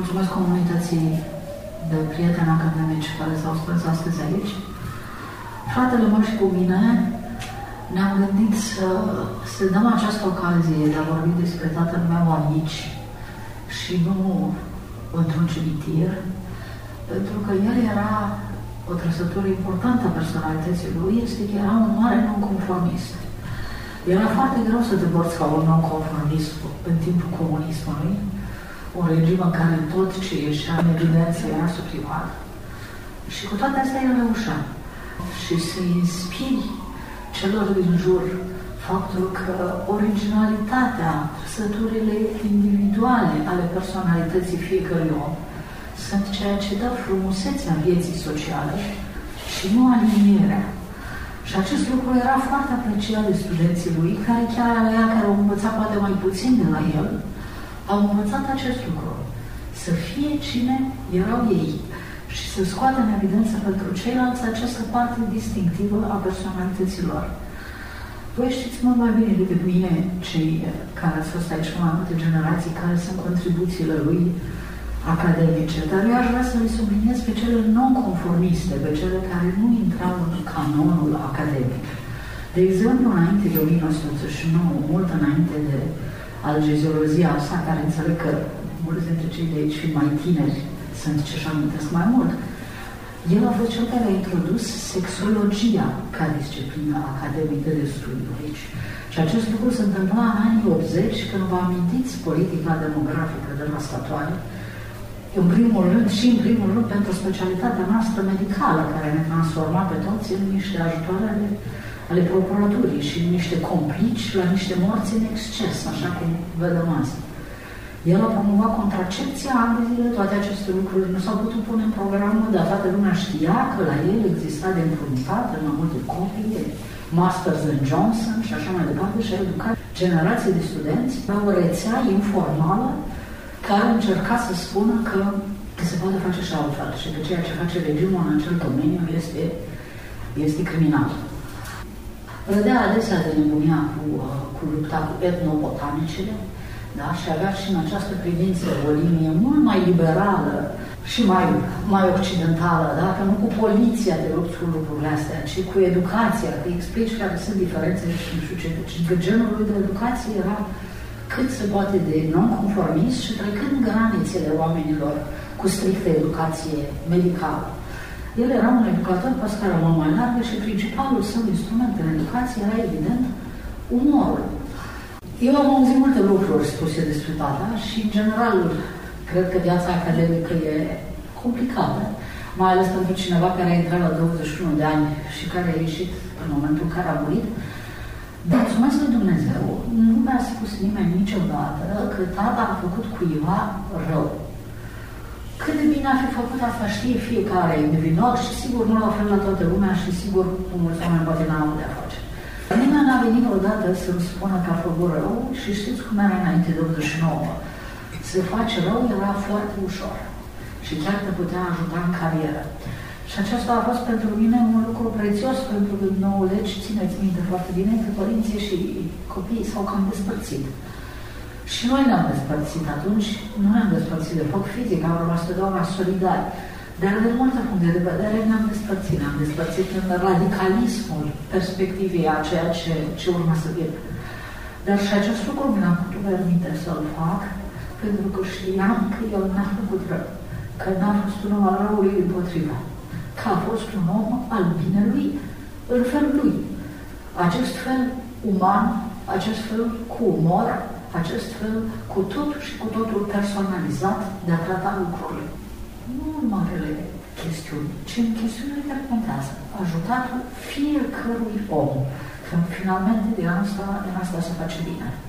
mulțumesc comunității de prieteni academici care s-au strâns astăzi aici. Fratele meu și cu mine ne-am gândit să dăm această ocazie de a vorbi despre tatăl meu aici și nu într-un cimitir, pentru că el era o trăsătură importantă a personalității lui, este că era un mare nonconformist. Era foarte greu să te porți ca un nonconformist în timpul comunismului, un regim în care tot ce ieșea în evidență era suprimat. Și cu toate astea el reușea. Și să inspiri celor din jur faptul că originalitatea, trăsăturile individuale ale personalității fiecărui om sunt ceea ce dă frumusețea vieții sociale și nu alinierea. Și acest lucru era foarte apreciat de studenții lui, care chiar alea care au învățat poate mai puțin de la el, au învățat acest lucru. Să fie cine erau ei și să scoată în evidență pentru ceilalți această parte distinctivă a personalităților. Voi știți mult mai bine decât mine, cei care ați fost aici mai multe generații, care sunt contribuțiile lui academice, dar eu aș vrea să le subliniez pe cele non-conformiste, pe cele care nu intrau în canonul academic. De exemplu, înainte de 1989, mult înainte de algeziolozia sa, care înțeleg că mulți dintre cei de aici, fiind mai tineri, sunt ce-și amintesc mai mult, el a fost cel care a introdus sexologia ca disciplină academică de studiu aici. Și acest lucru se întâmpla în anii 80, când vă amintiți politica demografică devastatoare, în primul rând și în primul rând pentru specialitatea noastră medicală, care ne transforma pe toți în niște ajutoare ale procuraturii și niște complici la niște morți în exces, așa cum vedem azi. El a promovat contracepția, ani de zile, toate aceste lucruri nu s-au putut pune în programă, dar toată lumea știa că la el exista de împrumutat în mai multe copii, de Masters and Johnson și așa mai departe, și a educat generații de studenți la o rețea informală care încerca să spună că se poate face și altfel și că ceea ce face regimul în acel domeniu este criminal. Râdea adesea de nebunia cu lupta cu etnobotanicele, da? Și avea și în această privință o linie mult mai liberală și mai occidentală, da? Că nu cu poliția de lupți cu lucrurile astea, ci cu educația, că explici care sunt diferențe și nu știu ce. Deci genul lui de educație era cât se poate de non-conformist și trecând granițele oamenilor cu strictă educație medicală. El era un educator pe scară mult mai largă și principalul său instrument în educație era, evident, umorul. Eu am auzit multe lucruri spuse despre tata și, în general, cred că viața academică e complicată, mai ales pentru cineva care a intrat la 21 de ani și care a ieșit în momentul în care a murit. Dar, mulțumesc lui Dumnezeu, nu mi-a spus nimeni niciodată că tata a făcut cuiva rău. Cât de bine a fi făcut asta știe fiecare individual și sigur nu la fel la toată lumea și sigur cu mulți oameni poate n-am avut de-a face. Nimeni n-a venit odată să-mi spună că a făcut rău și știți cum era înainte de 89. Să faci rău era foarte ușor și chiar te putea ajuta în carieră. Și acesta a fost pentru mine un lucru prețios, pentru că nouă legi, țineți minte foarte bine, că părinții și copiii s-au cam despărțit. Și noi ne-am despărțit atunci, nu ne-am despărțit de foc fizic, am rămas totdeauna solidari. Dar de multe puncte de vedere ne-am despărțit în radicalismul perspectivei a ceea ce urma să vină. Dar și acest lucru mi l-am putut permite să-l fac, pentru că știam că el n-a făcut rău, că n-a fost un om al răului împotriva, că a fost un om al binelui în felul lui. Acest fel uman, acest fel cu umor, acest fel cu totul și cu totul personalizat de a trata lucrurile. Nu în marele chestiuni, ci în chestiunile care contează. Ajutatul fiecărui om. Că finalmente din asta se face bine.